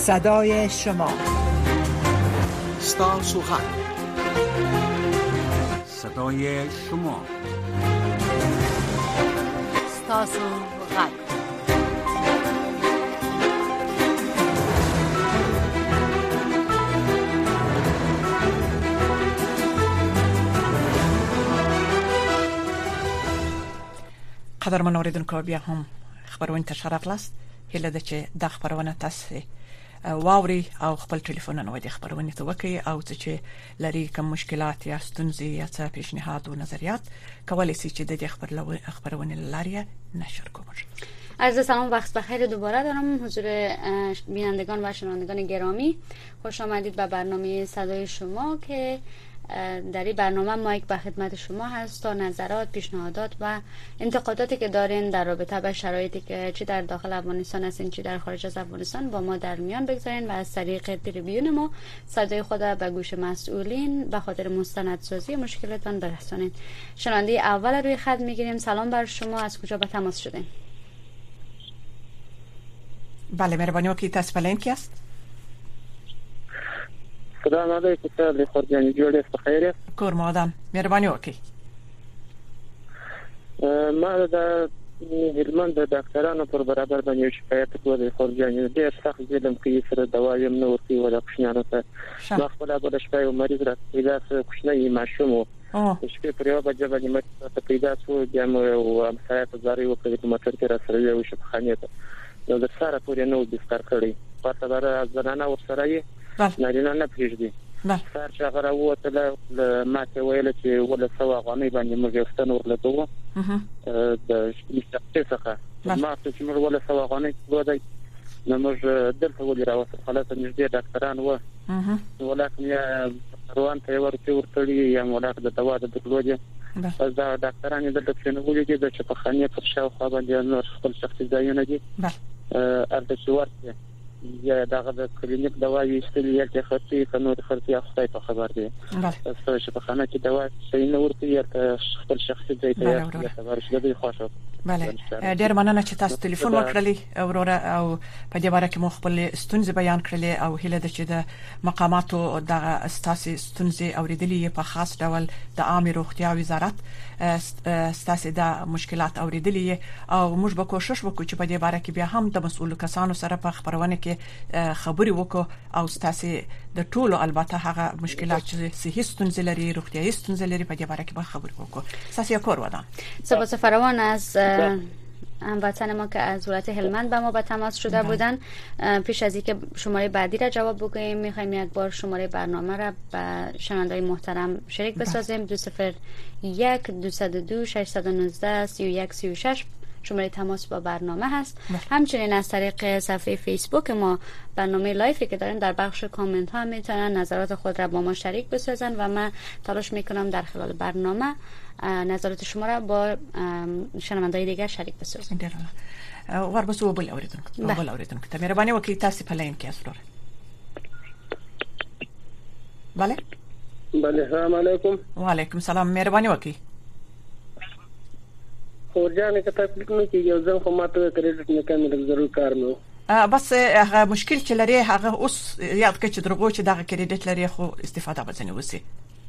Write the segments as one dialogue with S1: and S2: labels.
S1: صدای شما.
S2: ستاسو غږ. صدای شما.
S3: ستاسو غږ.
S1: قدرمن اوریدونکو، بیا هم خبرونه تر شرف لاست. هله د چې د خبرونه تاسو واوري او خپل ټلیفونونه ودی خبرونه ته وکي او چې لري کوم مشکلات یا ستونزې یا څه پیشنهاد او نظریات کولای شي چې د خبرونه لاري نشر کوي.
S4: عرض سلام، وقت بخیر دوباره دارم حضور بینندگان و شنوندگان گرامی. خوش آمدید به برنامه صدای شما که در این برنامه مایک به خدمت شما هست تا نظرات، پیشنهادات و انتقاداتی که دارین در رابطه با شرایطی که چی در داخل افغانستان هستین چی در خارج از افغانستان با ما در میان بگذارین و از طریق تریبیون ما صدای خود به گوش مسئولین به خاطر مستندسازی مشکلاتتان برسانین. شنونده اول روی خط میگیریم. سلام بر شما، از کجا به تماس شدین؟
S1: بله، مهربانی وکړئ، تاسو بلین کی است؟
S5: سلام علیکم، تاسو خورجانی جوړ یاست؟ بخیر یاست؟
S1: کور مادام، مهربانی وکړئ.
S5: ما د هلمند د ډاکټرانو پر برابر باندې شکایت کوي. خورجانی ډېر سخت ظلم کوي، سره دوا یې نه ورکوي ولا کوښنه نه. ما خپل په شپه مریض را پیدا کوښنه ماشوم شپې پر یو بجې باندې مته پیدا شو، بیا مو امسایه ته زاري وکړه چې موټر کې را سره یو شپ خانه ته نو د سره پورې نو بستر کړی پته دار زنانه ور سره یې نارینه نه پریږدي. سر چې هغه راوته ماته ویل چې ولا سوا غنی باندې موږ یوستن ورلته د شپې څخه ما ته چې موږ ولا سوا غنی ودی نو موږ دلته ولې راوته خلاص نږدې ډاکټران و ولکه یا روان ته ورتړي یا مولاک د دوا د درلودې پس دا ډاکټران د دکتور ولې چې په خانه پر شاوخوا باندې نور خپل شخصي ځایونه دي ارته شورته یا دغه د کلینیک دوا یې چې خرڅي کنو د خرڅي خدای په خبر دی. تاسو چې په خانه کې دوا شي نه ورته یا خپل شخصي ځای ته یا خبر شته دی خوشو.
S1: بله، ډېر مننه چې تاسو ټلیفون وکړلی او په دې باره کې مو خپل ستونزې بیان کړلې او هیله ده چې د مقاماتو د اساسي ستونزې اوریدلې په خاص ډول د عامه روغتیا وزارت اساسي د مشکلات اوریدلې او موږ به کوشش وکړو چې په دې باره کې بیا هم د مسؤل کسانو سره په خبرونه کې خبري وکړو او اساسي د ټولو البته هغه مشکلات چې صحي ستونزې لري، روغتیايي ستونزې لري، په دې باره کې به خبري وکړو. اساسي کور ودان.
S4: سپاس فراوان از هموطن ما که از ولایت هلمند با ما به تماس شده بودن. پیش از اینکه شماره بعدی را جواب بگوییم میخوایم یک بار شماره برنامه را به شنوندگان محترم شریک بسازیم. 201 202 619 3136 شماره تماس با برنامه هست. همچنین از طریق صفحه فیسبوک ما برنامه لایفی که داریم در بخش کامنت ها میتونن نظرات خود را با ما شریک بسازن و من تلاش میکنم در خلال برنامه نظرات شما را با شنوندگان دیگر شریک بسازم.
S1: وربسو بل اوریدونکو ته مهرباني وکړئ، تاسو په لاین کې اسره. بله
S5: السلام علیکم.
S1: وعلیکم السلام، مهرباني وکړئ.
S5: خورجانه که تکلیف نه کیږي او زه خو ماته کریډټ نه کوم ضرور کار نو
S1: بس هغه مشکل چې لري هغه اوس یاد کړئ چې درغو چې دغه کریډټ لري خو استفاده بزنه وسی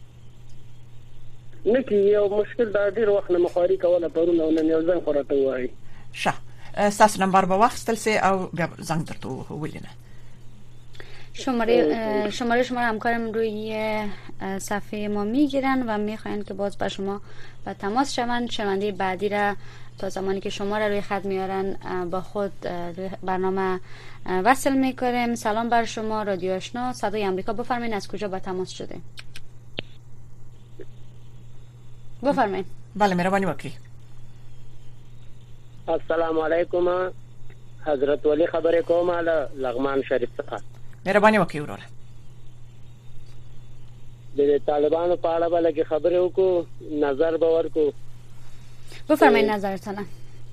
S5: نه کیږي او مشکل دا ډیر وخت نه مخاري کوله پرونه او نن یو ځان خورته وای
S1: شه اساس نمبر به وخت تلسه او بیا زنگ درته ولینه.
S4: شماره شما همکارم روی صفحه ما میگیرن و میخواین که باز با شما به تماس شوند. شنونده بعدی را تا زمانی که شما را روی خط میارن با خود روی برنامه وصل میکنیم. سلام بر شما، رادیو آشنا صدای آمریکا، بفرمایید از کجا به تماس شده؟ بفرمایید.
S1: بله، مهربانی وکړئ.
S5: السلام علیکم، حضرت ولی خبرې کوم له لغمان شریف څخه.
S1: مهرباني وکړئ وروره.
S5: د طالبانو په اړه بلکې خبرې وکړو، نظر به ورکړو.
S4: بفرمایید نظرتان.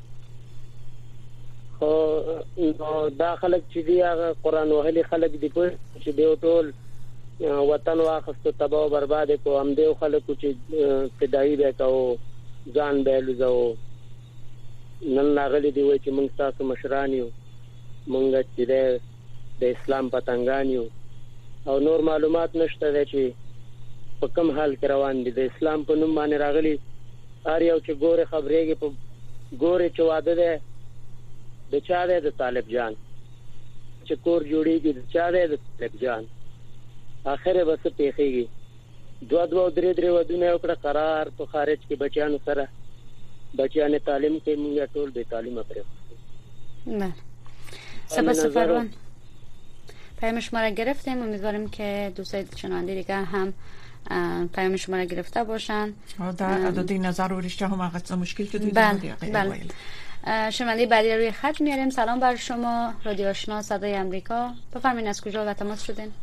S5: خو دا خلک چې دی هغه قرآن وهلي خلک دی په چې دی ټول وطن واخستو تباہ و برباد کو هم دی خلکو چې فدایي وکاو ځان به لزو نن راغلي دی وای چې موږ تاسو مشران یو موږ چې د اسلام پتنګان یو او نور معلومات نشته دی چې په کوم حال کې روان دي. د اسلام په نوم باندې راغلي هر یو چې ګوره خبرېږي په ګوره چې واده دی د چا دی؟ د طالب جان. چې کور جوړیږي د چا دی؟ د طالب جان. اخره بس پیخیږي 2-3 ودونه وکړه قرار په خارج کې بچیانو سره بچیانه تعلیم کې موږ ټول به تعلیم پرې.
S4: بله سپاس فروان، پیام شما را گرفتیم. امیدواریم که دوستای شنونده دیگر هم پیام شما را گرفته باشن.
S1: در عدد نظر و رشته هم اگه مشکل که دیدید.
S4: بله. شنونده بعدی رو روی خط میاریم. سلام بر شما، رادیو آشنا صدای امریکا. بفرمایید از کجا و تماس شدین؟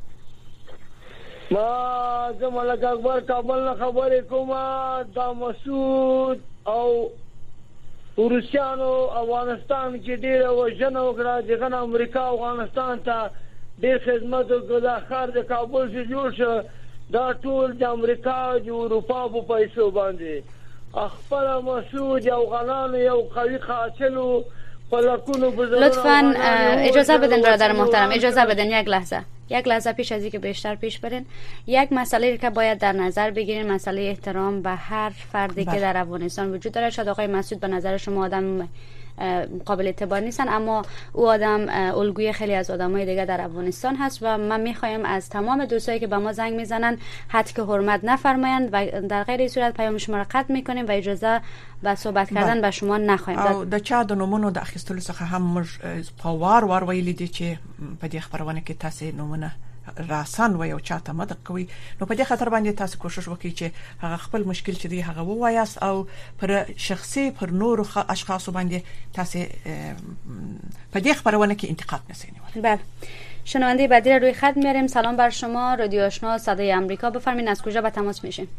S6: ما زمالک اکبر کابل نه خبرې کوم. دا مسعود او روسیانو افغانستان کې ډېر وژنه وکړه. دغه امریکا افغانستان ته ډېر خدمت وکړ. دا ښار د کابل چې جوړ شو دا ټول د امریکا د اروپا په پیسو باندې. خپل مسعود یو غنان یو قوي قاتل و
S4: لطفاً اجازه بدین برادر محترم، اجازه بدین یک لحظه پیش از اینکه بیشتر پیش برین یک مسئله که باید در نظر بگیرین، مسئله احترام به هر فردی که در افغانستان وجود داره. شاید آقای مسعود به نظر شما آدم قابل اعتبار نیستن، اما او آدم الگوی خیلی از آدمای دیگه در افغانستان هست و من میخوایم از تمام دوستایی که به ما زنگ میزنن حد که حرمت نفرمایند و در غیر این صورت پیام شما را قطع میکنیم و اجازه به صحبت کردن به شما نخواهیم داد.
S1: او د چا د نومونو د اخیستلو څخه هم پاوار ویلي دي چې په دې خبرونه کې تاسو نومونه راسن و یو چاته مدد کوي. نو په دې خاطر باندې تاسو کوشش وکړئ چې هغه خپل مشکل چې دی هغه ووایاست او پر شخصي پر نور اشخاص باندې تاسو په دې خبرونه کې انتقاد نسئ.
S4: بله شنونده بعدی روی خط میاریم. سلام بر شما، رادیو آشنا صدای امریکا. بفرمایید از کجا به تماس میشین؟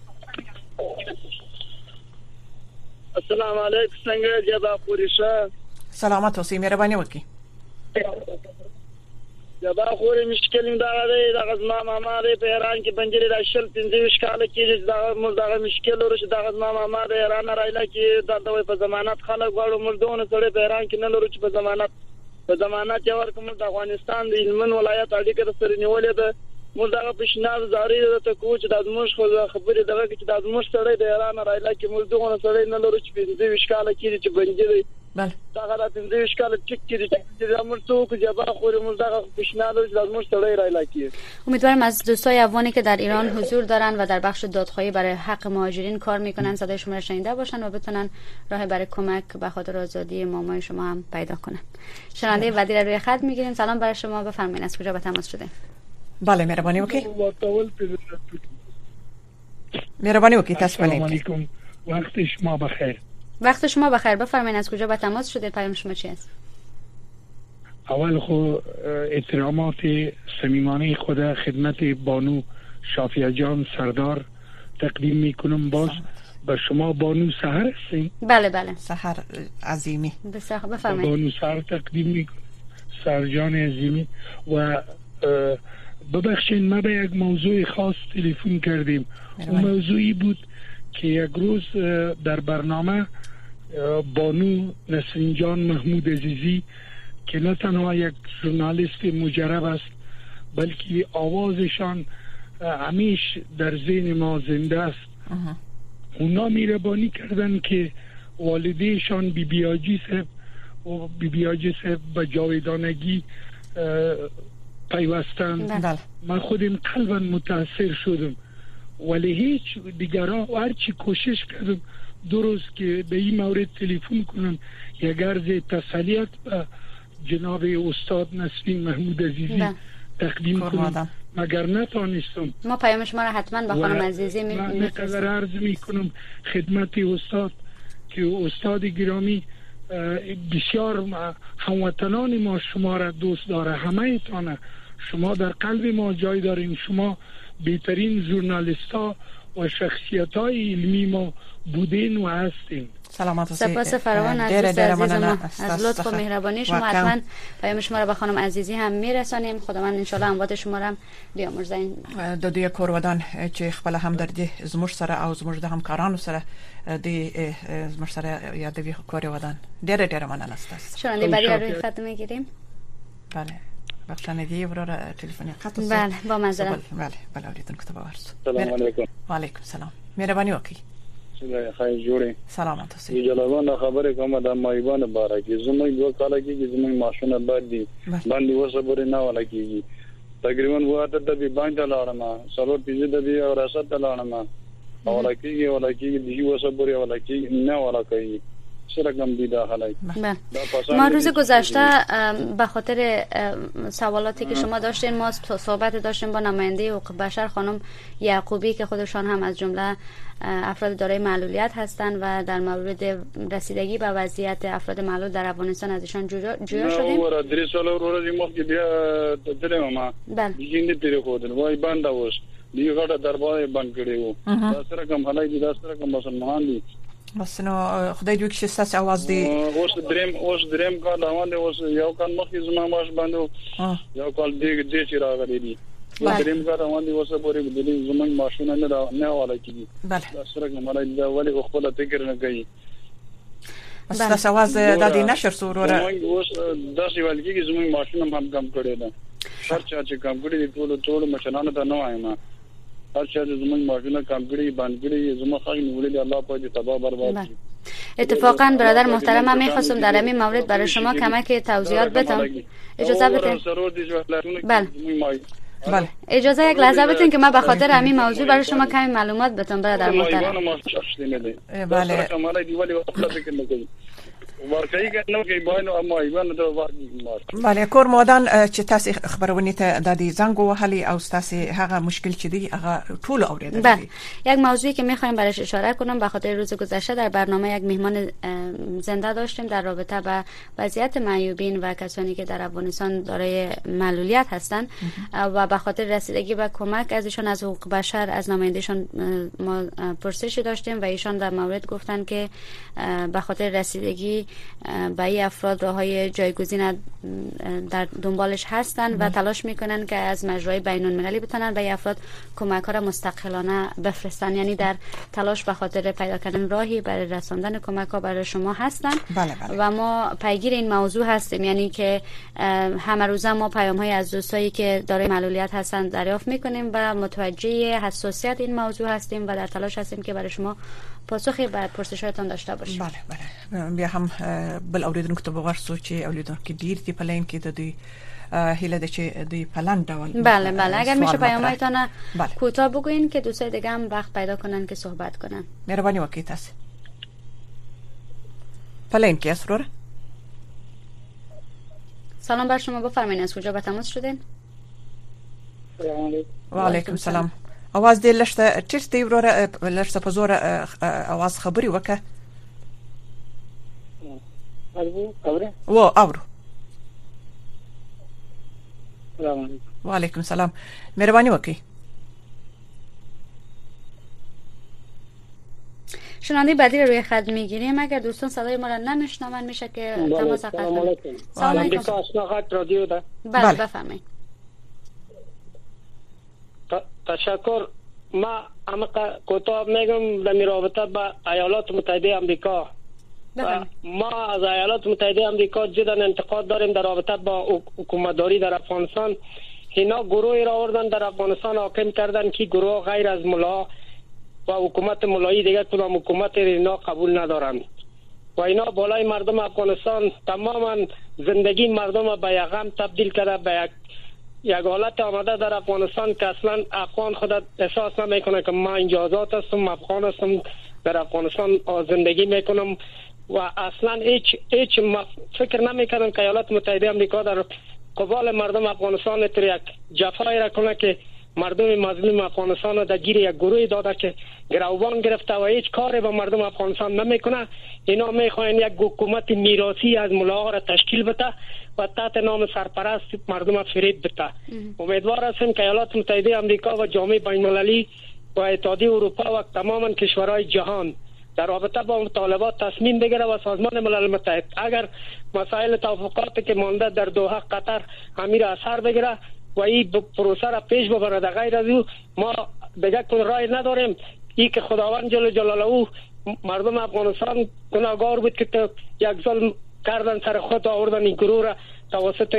S6: السلام علیکم. څنګه جبا خورشه؟
S1: سلامت اوسئ، مهرباني وکړئ.
S6: جبا خوري مشکل دا دی د غزما ماما دی په ایران کې بنجری راشل 15 کال کې دا ملدغه مشکل ورشه. د غزما ماما د ایران رایلا کې دا دوی په ضمانت خلک غواړو ملدونه سره په ایران کې نه لرو چې په ضمانت یو ورکوم. د افغانستان د هلمند ولایت اړیکه سره نیولې ده. ملدغه پښنار زاري د کوچ د ازموش خبرې دغه چې د ازموش سره د ایران رایلا کې ملدونه سره نه لرو چې 15 کال کې چې بنجری
S1: بله
S6: دا غلط دې اشکال ټیک کړي چې موږ څوک جبا خوري موږ دغه پیشنهاد لازم سره رای لاکی.
S4: امیدوارم از دوستای افغانی که در ایران حضور دارن و در بخش دادخواهی برای حق مهاجرین کار میکنن صدای شما را شنیده باشن و بتونن راه برای کمک به خاطر آزادی مامای شما هم پیدا کنن. شنونده بعدی را روی خط میگیریم. سلام برای شما، بفرمایید از کجا به تماس شدین؟
S1: بله مهربانی وکړئ. مهربانی وکړئ تاسو باندې.
S7: وقت شما بخیر.
S4: وقت شما بخیر. بفرمایید از کجا به تماس شدید؟ پیام شما چی است؟
S7: اول خو احترامات صمیمانه خود خدمت بانو شافیه جان سردار تقدیم میکنم. باز به شما بانو سحر هستین؟
S4: بله بله
S1: سحر عظیمی.
S4: بفرمایید.
S7: بانو سحر تقدیم میکنم، سرجان عظیمی. و ببخشید ما به یک موضوع خاص تلفن کردیم. اون موضوعی بود که یک روز در برنامه بانو نسرین جان محمود عزیزی که نه تنها یک ژورنالیست مجرب است بلکه آوازشان همیش در ذهن ما زنده است. اونا میربانی کردن که والدهشان بی بی آجی صاحب به جاودانگی پیوستند. من خودم قلبا متاثر شدم، ولی هیچ دیگرها هرچی کوشش کردم دو روز که به این مورد تلفن کنم یک عرض تسلیت به جناب استاد نسرین محمود عزیزی تقدیم کنم مگر نتانستم.
S4: ما پیام شما را حتما به خانم عزیزی
S7: میفرستیم. من عرض میکنم خدمت استاد که استاد گرامی بسیار هموطنان ما شما را دوست داره، همه تانه شما در قلب ما جای دارین. شما بهترین ژورنالیست‌ها و شخصیت‌های علمی ما بودین و هستین.
S1: سلامت و
S4: سپاس فراوان از دوست عزیز ما، از لطف و مهربانی شما. حتما پیام شما را به خانم عزیزی هم میرسانیم. خداوند ان شاء الله اموات شما را بیامرزه.
S1: د دې کورودان چې خپل همدردي زموږ سره او زموږ د همکارانو سره د زموږ سره یادوي کورودان ډېر مننه ستاسو.
S4: شنونده بعدی روی خط میگیریم.
S1: بله بخشندگی ورا تلفنی قطع است.
S4: بله با معذرت.
S1: بله اوریدون کتاب ورس.
S5: سلام علیکم.
S1: و علیکم سلام. مهربانی وکیل.
S5: خیر جوړی.
S1: سلامت اوسئ.
S5: جلوان خبره کومه د مایبان بارکه زموږ دوه کال کې زموږ ماشونه باندې وسه بری نه ولا کیږي. تقریبا وته د بانک لاړم سلو پیزه د بي او راست لاړم او ولا کیږي دی وسه بری ولا کیږي نه ولا کوي. سرگم دیده حالی.
S4: ما روز گذشته به خاطر سوالاتی که شما داشتین ما صحبت داشتیم با نماینده حقوق بشر خانم یعقوبی که خودشان هم از جمله افراد دارای معلولیت هستند و در مورد رسیدگی به وضعیت افراد معلول در افغانستان از ایشان جویا شدیم.
S5: نه درې سال ورځې مخکې بیا تلم ما. دیګین دې خودل وای باندې اوس دی غټه دربار باندې کړي وو. دا سره کوم حالای دي دا سره کوم مسلمان دي.
S1: بس نو خدای دوی چې ستاسو आवाज دی
S5: اوس دریم کال روان دی اوس یو کال مخکې زما ماش باندې یو کال دې چې راغلي دي دریم کال روان دی اوس پورې د زمون ماشونه نه والا کیږي سره کومه دا ولی خپل فکر نه کوي
S1: بس تاسو आवाज د دې نشر سوروره
S5: اوس داسې ولګي زمون ماشونه هم کم کړي ده هر چا چې کم کړي دي ټول مشرانو ته نه وایم هر چا زمون ماشونه کمګړي باندګړي زمو خاين ولې الله په دې تباہ برباد
S4: اتفاقا برادر محترم من می‌خواستم در همین مورد برای شما کمک توضیحات بدم اجازه بدین بله اجازه یک لحظه بدین که من به خاطر همین موضوع برای شما کمی معلومات بدم برادر محترم
S1: بله
S5: ورکړی کنه کې باندې اما ایوان ته ورکړي
S1: بله کور مودان چې تاسو خبرونه ته د دې زنګ وهلي او تاسو هغه مشکل چې دی هغه ټول اوریدل
S4: بله یک موضوعی که می‌خوایم برایش اشاره کنم به خاطر روز گذشته در برنامه یک مهمان زنده داشتیم در رابطه با وضعیت معیوبین و کسانی که در افغانستان دارای معلولیت هستند و به خاطر رسیدگی به کمک از ایشان از حقوق بشر از نمایندهشان ما پرسشی داشتیم و ایشان در مورد گفتن که به خاطر رسیدگی به این افراد راههای جایگزین در دنبالش هستند و تلاش میکنن که از مجرای بین المللی بتونن به این افراد کمک ها را مستقلانه بفرستن یعنی در تلاش به خاطر پیدا کردن راهی برای رساندن کمک ها برای شما هستن و ما پیگیر این موضوع هستیم یعنی که همه روزه ما پیام های از دوستایی که دارای معلولیت هستند دریافت میکنیم و متوجه حساسیت این موضوع هستیم و در تلاش هستیم که برای شما پاسخی به پرسش‌هایتان داشته باشیم.
S1: بله بیا هم بل اوریدونکو ته وګورئ چې اوریدونکو ډیر دی پلان کې د دوی هیله ده چې دوی پلان ډول
S4: بله اگر میشه پیام‌هایتان کوتاه بگوین که دوستای دیگه هم وقت پیدا کنن که صحبت کنن.
S1: مهربانی وکړئ تاسو. پلان کې اسرور.
S4: سلام بر شما بفرمایید از کجا به تماس شدین؟
S5: سلام علیکم.
S1: و علیکم سلام. आवाज دې لښته چیرته وروره لښته په زور आवाज خبري وکړه اورو
S5: سلام علیکم
S1: و علیکم سلام مهربانی وکړئ
S4: شنونده بعدی رو روی خط میگیریم اگر دوستان صدای ما را نمیشنون میشه که تماس قطع کنید.
S5: سلام علیکم آشناهات رادیو ده
S4: بله بفرمایید.
S5: تشکر ما کوتاه میگم در رابطه با ایالات متحده آمریکا ما از ایالات متحده آمریکا جدا انتقاد داریم در رابطه با حکومتداری در افغانستان اینا گروهی را آوردن در افغانستان حاکم کردن که گروه غیر از ملا و حکومت ملایی دیگه کدام حکومت اینا قبول ندارند و اینا بالای مردم افغانستان تماما زندگی مردم به یک غم تبدیل کرده به یک حالت آمده در افغانستان که اصلا افغان خود احساس نمیکنه که ما اینجا آزاد هستم افغان هستم در افغانستان زندگی میکنم و اصلا هیچ فکر نمیکنم که ایالات متحده آمریکا در قبال مردم افغانستان تر یک جفایی را کنه که مردم مظلوم افغانستان را در گیر یک گروهی داده که گروبان گرفته و هیچ کاری با مردم افغانستان نمیکنه اینا میخواین یک حکومت میراثی از ملاها را تشکیل بده و تحت نام سرپرست مردم فریب بده امیدوار هستیم که ایالات متحده آمریکا و جامعه بین المللی و اتحادیه اروپا و تماما کشورهای جهان در رابطه با مطالبات تصمیم بگیره و سازمان ملل متحد اگر مسائل توافقاتی که مانده در دوحه قطر امیر اثر بگیره و این پروسه را پیش ببره در غیر از او ما دیگه کن رای نداریم ای که خداوند جل جلاله مردم افغانستان گناهگار بود که یک ظلم کردن سر خود آوردن این گروه را توسط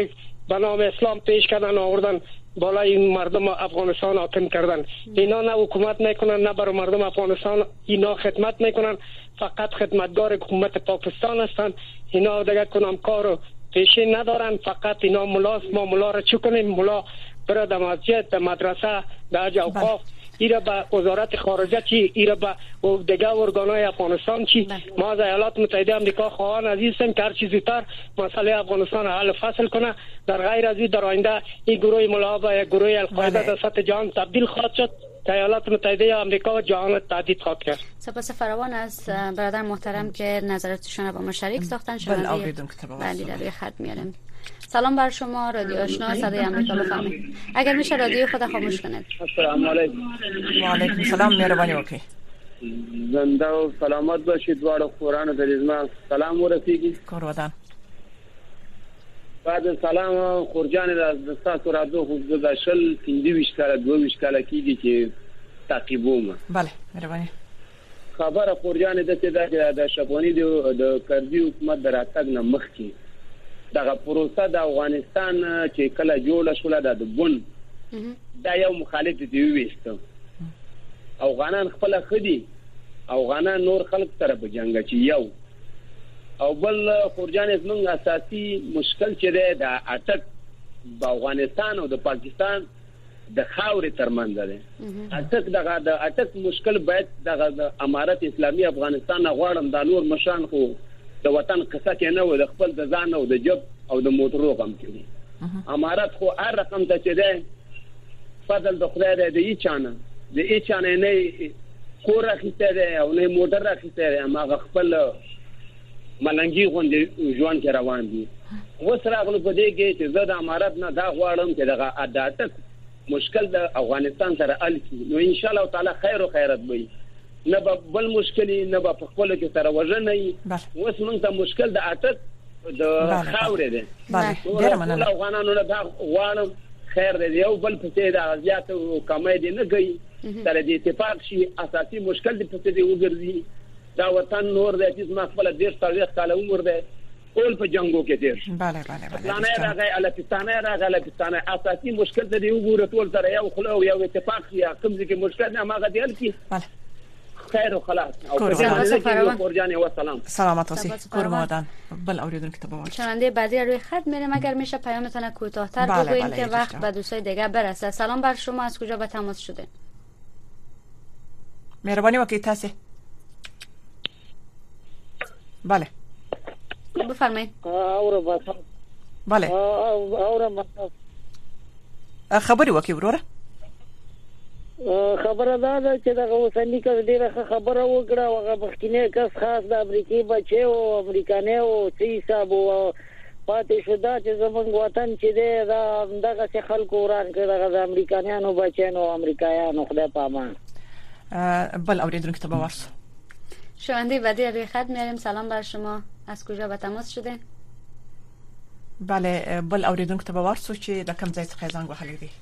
S6: به نام اسلام پیش کردن آوردن بالای مردم افغانستان حاکم کردن. اینا نه حکومت میکنن نه برای مردم افغانستان اینا خدمت میکنن، فقط خدمتگار حکومت پاکستان هستند. اینا دیگه کنم کارو پیشین ندارن، فقط اینا ملاست. ما ملا را چی کنیم؟ ملا برای در مسجد، در مدرسه، در حج اوقاف، ایره به وزارت خارجه چی، ایره به دیگه ارگانهای افغانستان چی. ما از ایالات متحده آمریکا خواهان عزیزم که هر چیز زودتر مسئله افغانستان حل فصل کنه. در غیر از این در آینده این گروه ملا به یک گروه القاعده در سطح جهان تبدیل خواهد شد. ایالات متحده آمریکا و جهان تهدید خواهد کرد.
S4: سپاس فراوان از برادر محترم که نظراتشون با ما شریک ساختن. بله روی خط میارم. سلام بر شما، رادیو آشنا صدای آمریکا، بفرمایید. اگر میشه رادیو خود خاموش کنید.
S5: السلام علیکم.
S1: و علیکم السلام، مهربانی وکړئ.
S5: زنده او سلامت باشید. دواړو خورانو ته زما سلام ورسیږي.
S1: کورودان.
S5: بعد سلام خورجان د تاسو راځو خو د شل 22 کاله 22 کاله کېږي چې تعقیبوم.
S1: بله مهربانی.
S5: خبره خورجان د چې د شپونی د کردي حکومت دراتګ نه مخکې دغه پروسه د افغانستان چې کله جوړه شوله د بن دا یو مخالف دی وېستو. افغانان خپل خدي، افغانان نور خلک سره په جنگ چې یو او بل خورجان زمونږ اساسي مشکل چې دی د اټک د افغانستان او د پاکستان د خاورې ترمنځ دی. اټک دغه د اټک مشکل باید دغه د امارت اسلامي افغانستان غواړم د نور مشان خو د وطن قصه کې نه و، د خپل د ځان او د جب او د موټرو غم کوي. امارت خو هر رقم ته چې دی فضل د خدای دی، د هیڅ چانه نه کور راخیسته دی او نه موټر راخیسته دی، هغه خپل ملنګي غونډې ژوند کې روان دي. اوس راغلو په دې کې چې زه د امارت نه دا غواړم چې دغه عدالت مشکل د افغانستان سره حل شي، نو ان شاء الله تعالی خیر او خیرت وي. نه به بل مشکل نه به په خپل کې سره وژنه وي. اوس موږ ته مشکل د اټک د خاورې دی.
S1: ډېر مننه.
S5: افغانانو نه دا غواړم خیر دی، یو بل په دې د ازیات او کمای دی نه کوي سره د اتفاق شي. اساسي مشکل د په دې وګرځي دا وطن نور د چې ما خپل ډیر تاریخ کاله عمر دی ټول په جنگو کې تیر.
S1: بله بله بله.
S5: نه راغی الپستانه اساسي مشکل د دې وګوره ټول سره یو خلو او یو اتفاق یا کوم ځکه مشکل نه ماغه دی کی.
S1: بله.
S5: خیر و خلاص. او خورجان و سلام.
S1: سلامت باشی. کورمادان. بل اوریدونکو ته بگوید.
S4: شنونده بعدی روی خط میریم. اگر میشه پیامتون کوتاه‌تر بگویید که وقت به دوستای دیگه برسه. سلام بر شما، از کجا به تماس شده؟
S1: مهربانی وکړئ تاسو. بله.
S4: بفرمایید.
S1: بله. خبري وکړئ وروره.
S6: خبره ده چې دغه اوسنی کس ډیره خبره وکړه او هغه بختینه کس خاص د امریکای بچي او امریکانه او چې حساب او پاتې شو دا چې زمونږ وطن چې دی دا دغه څه خلکو وران کړ دغه د امریکایانو بچیانو او امریکایانو خدای په امان.
S1: بل اوریدونکو ته بوارس.
S4: شنونده بعدی روی خط میاریم. سلام بر شما، از کجا به تماس شده؟
S1: بله بل اوریدونکو ته بوارس چې د کوم ځای څخه زنګ وهلی دی.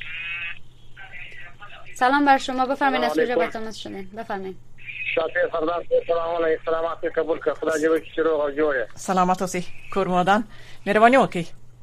S4: سلام بر شما، بفرمایید از کجا به تماس شدین؟ بفرمایید.
S6: شافی سردار سلام علیکم. سلامات قبول کړه، خدای دې وکړي چې روغ او جوړ یې.
S1: سلامات اوسئ کورمادان، مهرباني وکړئ.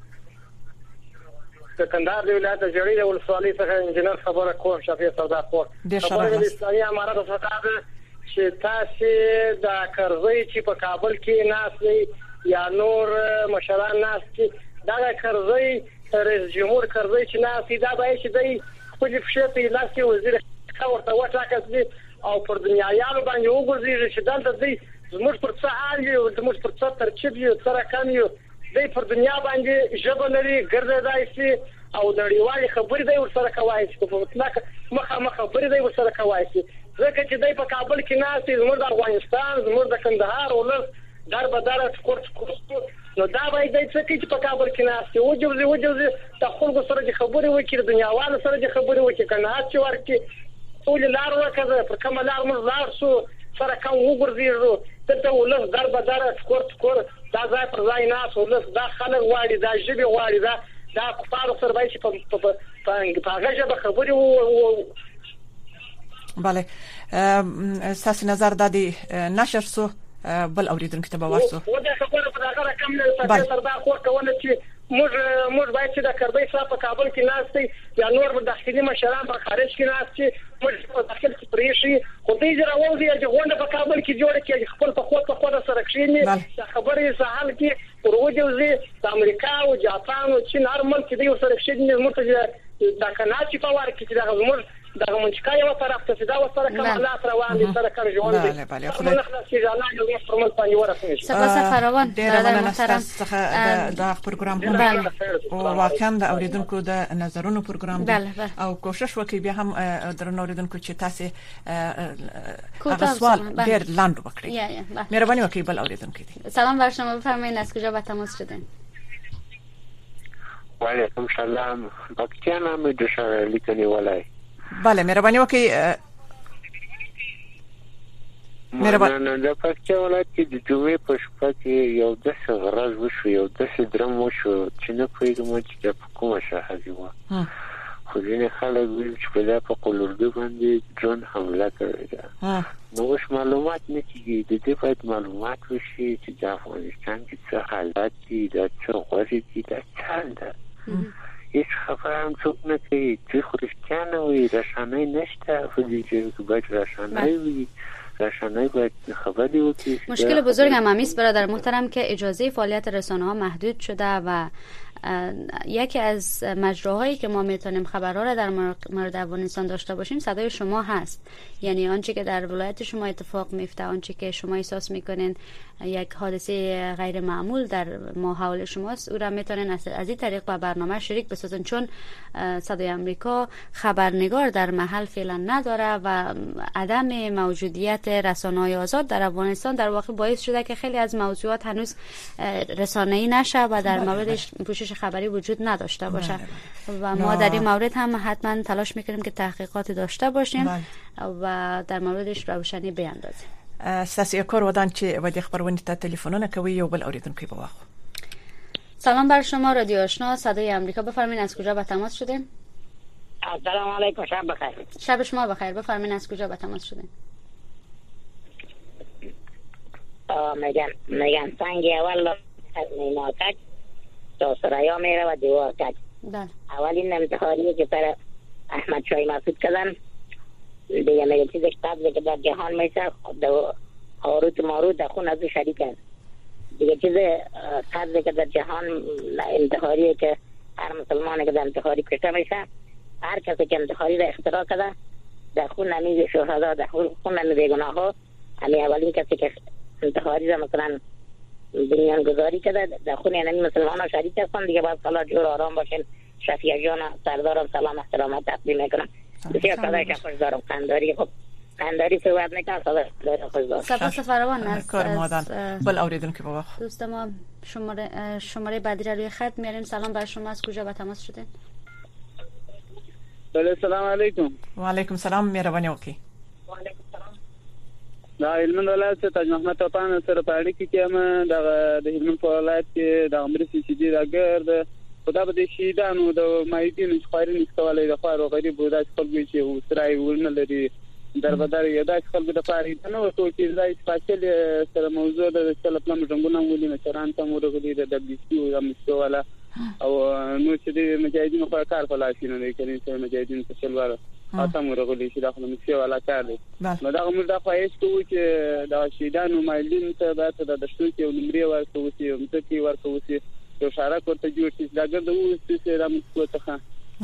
S6: کندهار د ولایت جړې ولسوالۍ څخه انجنیر خبره کوم. شافی سردار خور خبره د اسلامي امارت څخه چې تاسو د کرزی چې په کابل کې ناس یا نور مشران ناس چې دا کرزی رئیس جمهور کرزی چې ناس دا به چې دی خپل فشته لاسي وزیر ورته وټاکل او پر دنیايانو باندې وګورئ چې دلته دی زموږ پر څه حال یو زموږ پر څه ترکیب یو سره کم یو دی پر دنیا باندې ژبه لري ګرځېدای شي او نړیوالې خبرې دی ورسره کوي چې په مطلق مخه خبرې دی ورسره کوي ځکه چې دی په کابل کې ناس زموږ د افغانستان زموږ د کندهار ولر در بدر سکورت نو دا باید د څه کې په کابل کې ناس وجوزي د خلکو سره خبرې وکړي د دنیاوالو سره خبرې وکړي کنه چې ورکه ټول لار وکړه پر کومه لار موږ لار شو سره کوم وګرځي ته ولر در بدر سکورت دا ځای پر ځای ناس ولر دا خلک واړي دا ژبه واړي دا کفار سره باید په هغه ژبه خبرې
S1: بله ساسی نظر دادی نشر سو بل اوریدونکو ته به ورسو
S6: و دا خبره په هغه رقم نه سره سردار خور کوله چې
S8: موږ باید چې د کربای صاحب په کابل کې ناشته یا نور داخلي مشران په خارج کې ناشته موږ په داخل کې پریشي خو دې راوځي چې غونډه په کابل کې جوړه کې خپل په خود سره کښینی د خبرې سهال کې پروژې د امریکا او جاپان او چین هر ملک دې سره کښینی موږ د کناچي په وار کې د موږ د منځکا یو طرف ته دا وسره کمالات روان دي سره کار ژوند دي بله خدای خلاصي ځاله یو فرمول پانی ورسېږي
S4: سپاس فراوان
S1: برادر محترم دا پروګرام او واقعا د اوریدونکو د نظرونو پروګرام دی او کوشش وکړي بیا هم درنو اوریدونکو چې تاسو هغه سوال ډیر لاندو وکړي مهرباني وکړئ بل اوریدونکو دي
S4: سلام بر شما بفرمایید از کجا به تماس شدین
S9: و علیکم سلام بختیار نام دوشار لیکنی ولای
S1: بله مهرباني وکړئ
S9: مهرباني د پکتیا ولایت کې د جمعې په شپه کې یو داسې غرض وشو یو داسې درم وشو چې نه پوهېږم چې د کومه شاهدي وه خو ځینې خلک ویل چې په دا په قلوردو باندې ډرون حمله کړې ده نو اوس معلومات نه کېږي د دې باید معلومات وشي چې د افغانستان کې څه حالات دي دا څه غوښې دي دا څه ده هیڅ خبره هم څوک نه کوي چې خو رښتیا نه وي رسنۍ نشته په دې کې باید رسنۍ وي رسنۍ باید خبری وکړي
S4: مشکل بزرگ هم همیست برادر محترم که اجازه فعالیت رسانه ها محدود شده و یکی از مجراهایی که ما میتونیم خبرها را در مورد افغانستان داشته باشیم صدای شما هست یعنی آنچه که در ولایت شما اتفاق میفته آنچه که شما احساس میکنین یک حادثه غیر معمول در ماحول شماست او را میتونین از این طریق با برنامه شریک بسازن چون صدای آمریکا خبرنگار در محل فعلا نداره و عدم موجودیت رسانه‌های آزاد در افغانستان در واقع باعث شده که خیلی از موضوعات هنوز رسانه‌ای نشه و در موردش پوشش خبری وجود نداشته باشه و ما در این مورد هم حتما تلاش میکنیم که تحقیقات داشته باشیم و در موردش روشنی بیاندازیم.
S1: ستاسو کار ودان چې ودی خبرونه ته تلیفونونه کوي یو بل اوریدونکو به واخو.
S4: سلام بر شما رادیو آشنا صدای آمریکا بفرمایید از کجا به تماس شدین؟
S10: سلام علیکم شب بخیر.
S4: شب شما بخیر بفرمایید از کجا به تماس شدین؟
S10: میگن سنگ اول از نیماکک تا سرایا میره و دیوار کج. اولین انتخابی که پر احمد شاه مسعود کردن دیگه میگه چیزی که در جهان میشه هاروت ماروت در خون از شریک است دیگه چیز قدری که در جهان انتحاریه که هر مسلمانی که در انتحاری کشته میشه هر کسی که انتحاری را اختراع کرده در خون نمی شهدا در خون نمی بیگناه ها همی اولین کسی که انتحاری را مثلا بنیان گذاری کرده در خون نمی مسلمان ها شریک هستن دیگه باید خلا جور آرام باشین شفیع جان سردارم سلام احترامات تقدیم میکنم بسیار صدای خوش دارم خنداری خب خنداری صحبت میکنم صدای خوش دارم
S4: سپاس فراوان از
S1: کار مادن بل اوریدون که با وقت
S4: دوست ما شماره بعدی را روی خط میاریم سلام بر شما از کجا به تماس شدین
S11: بله سلام علیکم
S1: و علیکم سلام مهربانی وکي
S11: دا هلمند ولایت تاج محمد طپان سره پاړی کې هم د هلمند په ولایت کې د امریکا چې دی راګرد خدا به شهیدانو د مایدین خیرین کولای د خیر او غریب د خپل چې وسرای ورن لري در بدر یدا خپل د پاره نه وته چې دای سپیشل سره موضوع د سلپلم جنگونه ولینه چران ته مرغلي د دبلیو او مشو ولا او نو چې د مجاهدینو په کار په لاسینه نه کوي چې مجاهدین په شلوار اته مرغلي چې داخله مشو ولا کار دی نو دا موږ د خواهش کوو چې د شهیدانو مایلین ته د دشتو کې نمرې ورکوي چې متکی ورکوي یو شارک ورته جوړ شي دا ګرځو چې رامسکو څخه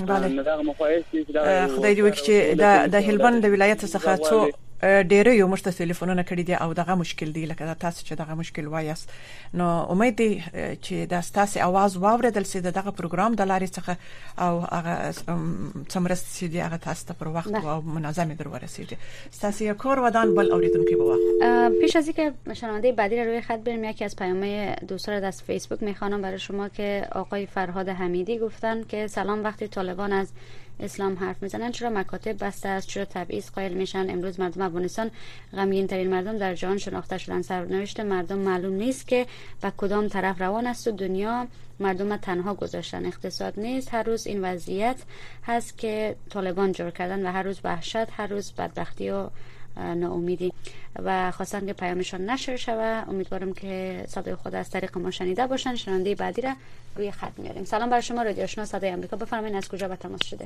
S1: خدای دې وکړي چې د هلمند د ولایت څخه څو ډېر یو مشته تلیفونونه کړي دي او دغه مشکل دی لکه تاسو چې دغه مشکل وایاست نو امید دی چې د تاسو आवाज واوریدل سي دغه پروګرام د لارې څخه او هغه څمرست سي دی هغه تاسو ته پر وخت او منظم در ورسیږي تاسو یو کور ودان بل اوریدونکو به وخت
S4: پیش از اینکه شنونده بعدی رو روی خط بریم یکی از پیام‌های دوستان رو از فیسبوک میخوانم برای شما که آقای فرهاد حمیدی گفتن که سلام وقتی طالبان از اسلام حرف میزنن چرا مکاتب بسته است چرا تبعیض قائل میشن امروز مردم افغانستان غمگین ترین مردم در جهان شناخته شدن سرنوشت مردم معلوم نیست که به کدام طرف روان است و دنیا مردم تنها گذاشتن اقتصاد نیست هر روز این وضعیت هست که طالبان جور کردن و هر روز وحشت هر روز بدبختی و ناامیدی و خواستن که پیامشان نشر شود. امیدوارم که صدای خود از طریق ما شنیده باشن. شنونده بعدی را روی خط میاریم. سلام بر شما، رادیو آشنا صدای آمریکا، بفرمایید از کجا به تماس شده؟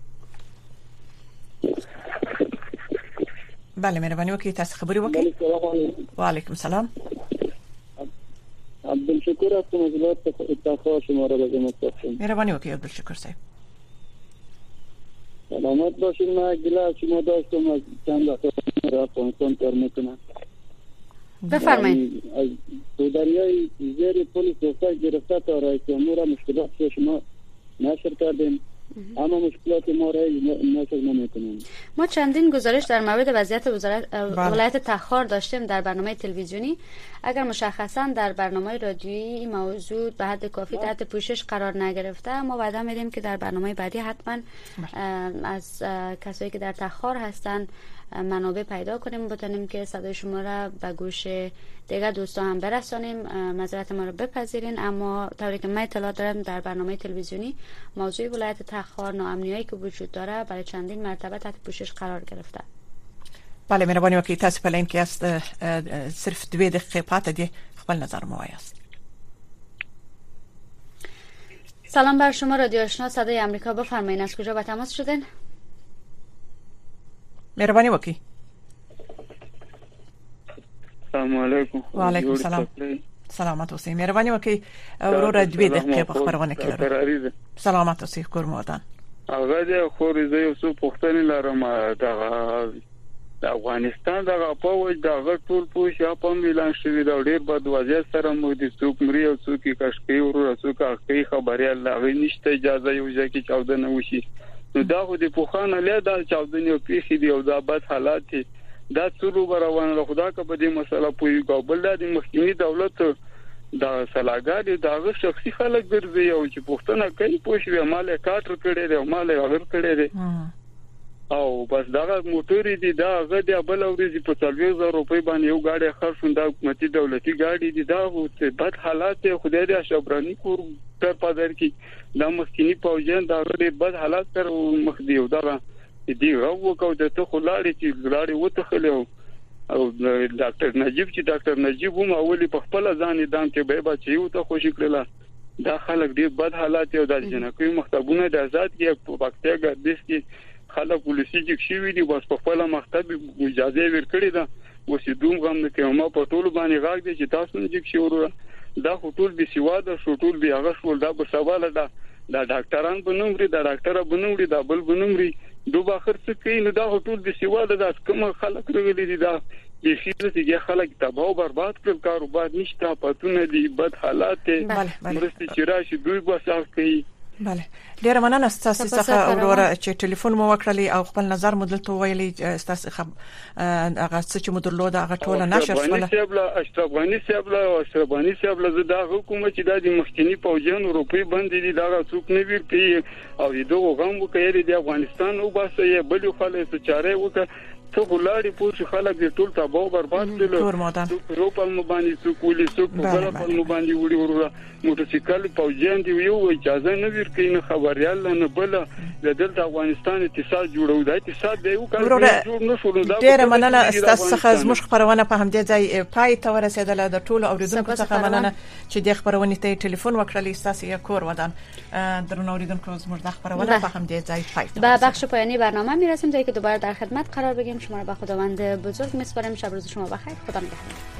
S1: بله مهربانی وکړئ تاسو خبري وکړئ. وعلیکم السلام.
S11: عبدالشکور هستم از ولایت تخار شما را بگم هستم.
S1: مهربانی وکړئ عبدالشکور صاحب.
S11: سلامت باشید. من گله از شما داشتم از چند وقت را افغانستان کار میکنم.
S4: بفرمایید.
S11: از دریای زیر پل سوسه گرفته تا رئیس جمهور مشکلات شما نشر کردیم، اما مشکلات ما را نشر نمیکنیم.
S4: ما چندین گزارش در مورد وضعیت ولایت تخار داشتیم در برنامه تلویزیونی. اگر مشخصا در برنامه رادیویی موضوع به حد کافی تحت پوشش قرار نگرفته، ما وعده میدیم که در برنامه بعدی حتما از کسایی که در تخار هستن منابع پیدا کنیم، بتونیم که صدای شما را به گوش دیگر دوستان هم برسانیم. معذرت ما رو بپذیرین، اما طوری که من اطلاع دارم در برنامه تلویزیونی موضوع ولایت تخار ناامنیایی که وجود داره برای چندین مرتبه تحت پوشش قرار گرفته.
S1: بله مهرباني وکړئ تاسو په لین کې است صرف 2 دقیقې پاتې دي، خپل نظر مو وایاست.
S4: سلام بر شما، رادیو آشنا صدای آمریکا، بفرمایید از کجا به تماس شدین؟
S1: مهرباني وکړئ.
S11: السلام علیکم.
S1: و علیکم السلام. سلامت اوسئ. مهرباني وکړئ ورور 2 دقیقې په خبرونه کې لرو. سلامت اوسئ کور مو ودان.
S11: هغه د خوري زه یو څه پوښتنې لرم. د افغانستان د پوج د ټول پوش یا په ميلان شوی دا ډیر بد وضعیت سره مو دي، څوک مري او څوک کشکي ورو څوک اخی خبري الله نشته اجازه یو ځکه چاودنه وشي. نو دا خو د پوخانه له دا چاودنه پیخي دی او دا بد حالات دي. دا څلو روانه خدا کا په دې مسله پوي ګوبل د مخکنی دولت دا سلاګاری دا شخصي خلک ګرځي او چې پښتنه کوي پوښي مال کاټر کړي دی مال غیر کړي دی او بس دا موټری دي دا غدي بل اوري په 40,000 روپۍ باندې یو گاډي خرڅون دا حکومتي دولتي گاډي دي. دا بد حالات خدای دې اشبراني کور تر پادر کی دا مخکنی پوجان دا غدي بد حالات تر مخ دی دا دې راو کو د ته خلاړي چې ګلاړي وته خلو او ډاکټر نجیب چې ډاکټر نجیب هم اولی په خپل ځان دام کې به بچي او ته خوشی کړل. دا خلک ډیر بد حالات او د جنکوي مختبونه د آزاد کې په وخته ګردش کې خلک پولیسي چې شوی دي بس په خپل مختب اجازه ورکړي دا وسی دوم غم نه کوم په ټول باندې غاګ دي چې تاسو نه چې شروع دا ټول به سیواده ټول به هغه شول دا په سواله دا ډاکټران بنومري دا ډاکټر بنومري دا بل بنومري دوه خرڅ کوي نو دا ټول به سیواده دا کوم خلک رغلي دي دا د شیدو چې خلک تباہ او برباد کړ کاروبار نشته پاتونه دي بد حالات مرستي چې راشي دوی به صاف کوي.
S1: بله ډیره مننه ستاسو څخه وروره چې ټلیفون مو وکړلی او خپل نظر مو دلته ویلي ستاسو هغه څه چې مو درلود هغه ټول نشر شول.
S11: اشرف غنی صاحب له دا حکومت چې د مخکنی پوجان اروپای باندې دي دا څوک نه ویرتي او دغه غم وکړي د افغانستان او باسه بل خلک څه چاره وکړي څو ګلاړي پوښ خلک د ټول تباہ برباد کړل. روپال مبانی څو کولی څو په بل مبانی وړي ورو موټرسایکل پوجان دی یو اجازه نه ورکړي نه خبريال نه بل د دلته افغانستان اقتصاد جوړو دا اقتصاد دی یو کال جوړ نه شول. دا
S1: ډیره مننه ستاسو څخه زموږ خبرونه په همدې ځای پای ته ورسېدله. د ټولو اوریدونکو څخه مننه چې د خبرونه ته ټلیفون وکړلی. ستاسو یو کور ودان درنو اوریدونکو زموږ د خبرونه په همدې ځای پای ته
S4: به بخش پایانی برنامه میرسیم تا اینکه دوباره در خدمت قرار بگیریم. شما را به خداوند بزرگ میسپاریم. شب روز شما بخیر. خدا نگهدار.